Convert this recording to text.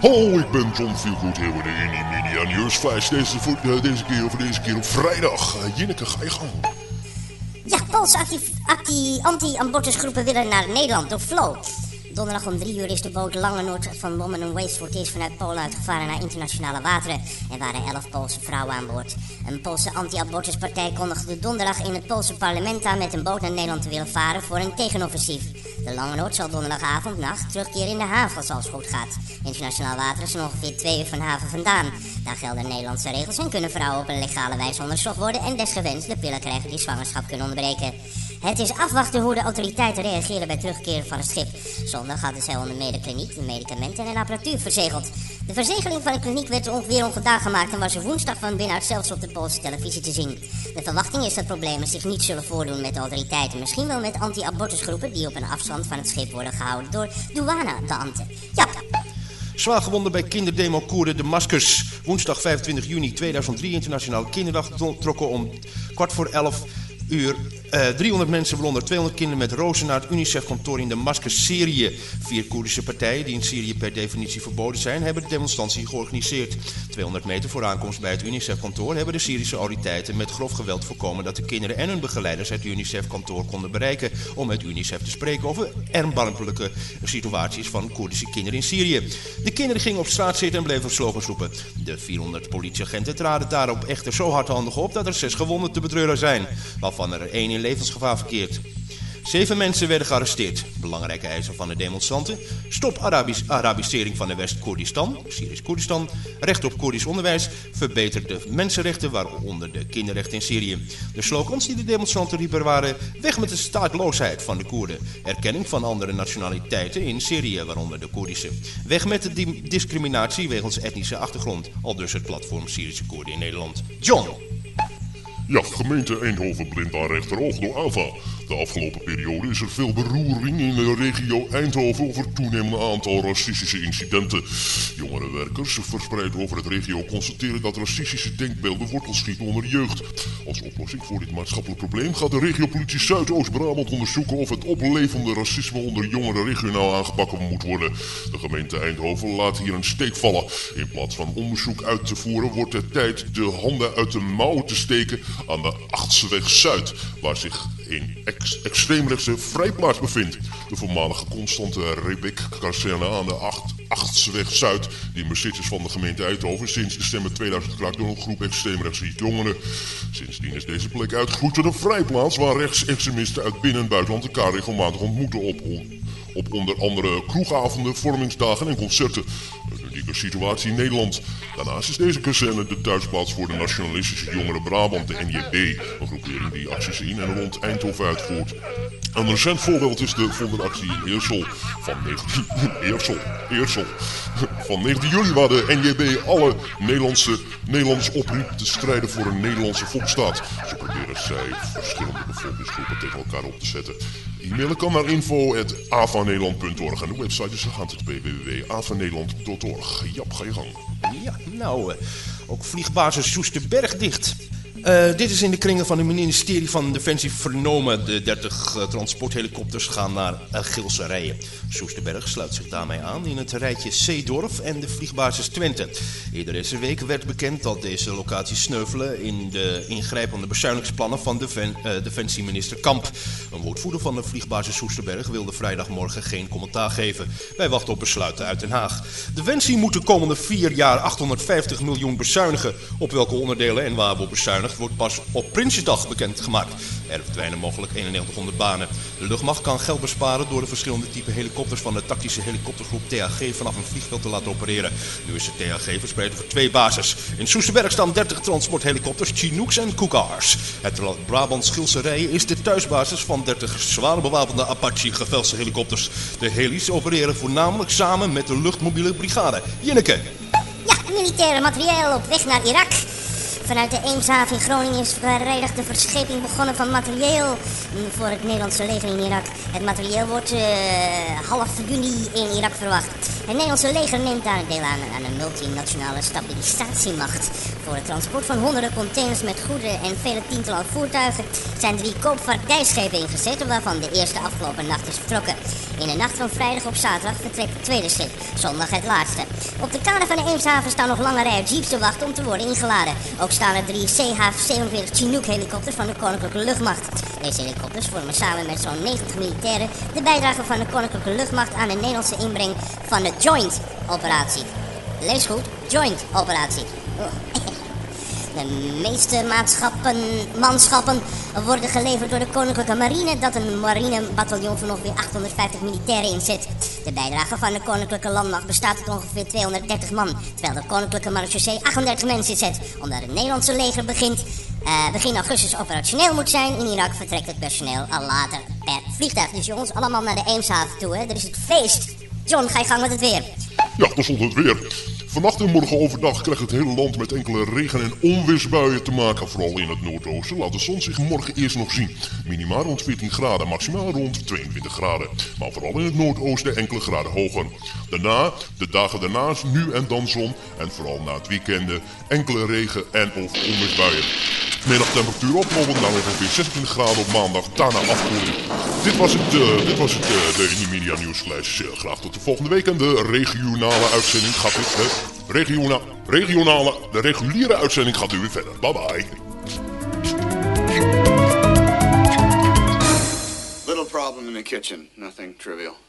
Hallo, ik ben John Feelgood hier bij de Indie Media News Flash. Deze keer op vrijdag. Jinneke, ga je gang. Ja, Poolse anti-abortusgroepen willen naar Nederland door Flow. Donderdag om 3 uur is de boot Lange Noord van Women & Waste voor het eerst vanuit Polen uitgevaren naar internationale wateren. Er waren 11 Poolse vrouwen aan boord. Een Poolse anti-abortuspartij kondigde donderdag in het Poolse parlement aan met een boot naar Nederland te willen varen voor een tegenoffensief. De Lange Noord zal donderdagavond-nacht terugkeren in de haven als alles goed gaat. Internationaal wateren zijn ongeveer 2 uur van de haven vandaan. Daar gelden Nederlandse regels en kunnen vrouwen op een legale wijze onderzocht worden en desgewenst de pillen krijgen die zwangerschap kunnen onderbreken. Het is afwachten hoe de autoriteiten reageren bij terugkeren van het schip. Zondag hadden zij onder meer de kliniek, de medicamenten en apparatuur verzegeld. De verzegeling van de kliniek werd weer ongedaan gemaakt en was er woensdag van binnenuit zelfs op de Poolse televisie te zien. De verwachting is dat problemen zich niet zullen voordoen met de autoriteiten. Misschien wel met anti-abortusgroepen die op een afstand van het schip worden gehouden door douanebeambten. Ja. Zwaar gewonden bij kinderdemo Koerden de Maskers. Woensdag 25 juni 2003 internationale kinderdag trokken om 11:15 300 mensen, waaronder 200 kinderen met rozen, naar het UNICEF-kantoor in Damascus, Syrië. 4 Koerdische partijen, die in Syrië per definitie verboden zijn, hebben de demonstratie georganiseerd. 200 meter voor aankomst bij het UNICEF-kantoor hebben de Syrische autoriteiten met grof geweld voorkomen dat de kinderen en hun begeleiders het UNICEF-kantoor konden bereiken om met UNICEF te spreken over erbarmelijke situaties van Koerdische kinderen in Syrië. De kinderen gingen op straat zitten en bleven slogans roepen. De 400 politieagenten traden daarop echter zo hardhandig op dat er 6 gewonden te betreuren zijn, waarvan er 1 in levensgevaar verkeert. 7 mensen werden gearresteerd. Belangrijke eisen van de demonstranten: stop Arabisering van de West-Koerdistan, Syrisch Koerdistan, recht op Koerdisch onderwijs, verbeter de mensenrechten, waaronder de kinderrechten in Syrië. De slogans die de demonstranten riepen waren: weg met de staatloosheid van de Koerden, erkenning van andere nationaliteiten in Syrië, waaronder de Koerdische, weg met de discriminatie wegens etnische achtergrond, aldus het platform Syrische Koerden in Nederland. John. Ja, gemeente Eindhoven blindt aan rechteroog door AVA. De afgelopen periode is er veel beroering in de regio Eindhoven over het toenemende aantal racistische incidenten. Jongere werkers verspreid over het regio constateren dat racistische denkbeelden wortel schieten onder jeugd. Als oplossing voor dit maatschappelijk probleem gaat de regiopolitie Zuidoost-Brabant onderzoeken of het oplevende racisme onder jongeren regionaal aangepakt moet worden. De gemeente Eindhoven laat hier een steek vallen. In plaats van onderzoek uit te voeren wordt het tijd de handen uit de mouwen te steken aan de Achtseweg Zuid, waar zich een extreemrechtse vrijplaats bevindt. De voormalige constante Rebek-kazerne aan de Achtseweg Zuid, die in bezit is van de gemeente Eindhoven, sinds december 2000 geraakt door een groep extreemrechtse jongeren. Sindsdien is deze plek uitgegroeid tot een vrijplaats waar rechtsextremisten uit binnen- en buitenland elkaar regelmatig ontmoeten op onder andere kroegavonden, vormingsdagen en concerten. Een unieke situatie in Nederland. Daarnaast is deze kazerne de thuisplaats voor de nationalistische jongeren Brabant, de NJB. Een groepering die acties in en rond Eindhoven uitvoert. Een recent voorbeeld is de vondenactie in Eersel van 19 juli, waar de NJB alle Nederlanders opriep te strijden voor een Nederlandse volksstaat. Zo proberen zij verschillende bevolkingsgroepen tegen elkaar op te zetten. E-mailen kan naar info@avanederland.org en de website is www.avanederland.org. Jap, ga je gang. Ja, nou, ook vliegbasis Soesterberg dicht. Dit is in de kringen van het ministerie van Defensie vernomen. De 30 transporthelikopters gaan naar Gilse Rijen. Soesterberg sluit zich daarmee aan in het rijtje Zeedorf en de vliegbasis Twente. Eerder deze week werd bekend dat deze locaties sneuvelen in de ingrijpende bezuinigingsplannen van defensieminister Kamp. Een woordvoerder van de vliegbasis Soesterberg wilde vrijdagmorgen geen commentaar geven. Wij wachten op besluiten uit Den Haag. Defensie moet de komende 4 jaar 850 miljoen bezuinigen. Op welke onderdelen en waar wordt bezuinigd wordt pas op Prinsjesdag bekendgemaakt. Er verdwijnen mogelijk 9100 banen. De luchtmacht kan geld besparen door de verschillende typen helikopters van de tactische helikoptergroep THG vanaf een vliegveld te laten opereren. Nu is de THG verspreid over 2 bases. In Soesterberg staan 30 transporthelikopters, Chinooks en Cougar. Het Brabants Gilse Rijen is de thuisbasis van 30 zwaar bewapende Apache gevelse helikopters. De helis opereren voornamelijk samen met de luchtmobiele brigade. Jinneke. Ja, militaire materieel op weg naar Irak. Vanuit de Eemshaven in Groningen is vrijdag de verscheping begonnen van materieel voor het Nederlandse leger in Irak. Het materieel wordt half juni in Irak verwacht. Het Nederlandse leger neemt daar deel aan een multinationale stabilisatiemacht. Voor het transport van honderden containers met goederen en vele tientallen voertuigen zijn 3 koopvaardijschepen ingezet, waarvan de eerste afgelopen nacht is vertrokken. In de nacht van vrijdag op zaterdag vertrekt het tweede schip, zondag het laatste. Op de kade van de Eemshaven staan nog lange rijen jeeps te wachten om te worden ingeladen. Ook staan er 3 CH-47 Chinook helikopters van de Koninklijke Luchtmacht. Deze helikopters vormen samen met zo'n 90 militairen de bijdrage van de Koninklijke Luchtmacht aan de Nederlandse inbreng van de Joint-operatie. Lees goed, Joint-operatie. De meeste manschappen worden geleverd door de Koninklijke Marine, dat een marinebataljon van ongeveer 850 militairen inzet. De bijdrage van de Koninklijke Landmacht bestaat uit ongeveer 230 man, terwijl de Koninklijke Marechaussee 38 mensen inzet. Omdat het Nederlandse leger begin augustus operationeel moet zijn in Irak, vertrekt het personeel al later per vliegtuig. Dus jongens, allemaal naar de Eemshaven toe, hè. Er is het feest. John, ga je gang met het weer. Ja, dat stond het weer. Vannacht en morgen overdag krijgt het hele land met enkele regen- en onweersbuien te maken. Vooral in het noordoosten laat de zon zich morgen eerst nog zien. Minimaal rond 14 graden, maximaal rond 22 graden. Maar vooral in het noordoosten enkele graden hoger. Daarna, de dagen daarna, nu en dan zon. En vooral na het weekend enkele regen- en of onweersbuien. Middagtemperatuur oplopend naar ongeveer 26 graden op maandag, daarna afkoeling. Dit was het de Inimedia Nieuwsflash. Graag tot de volgende week en de regionale uitzending gaat weer de reguliere uitzending gaat u weer verder. Bye bye. Little problem in the kitchen, nothing trivial.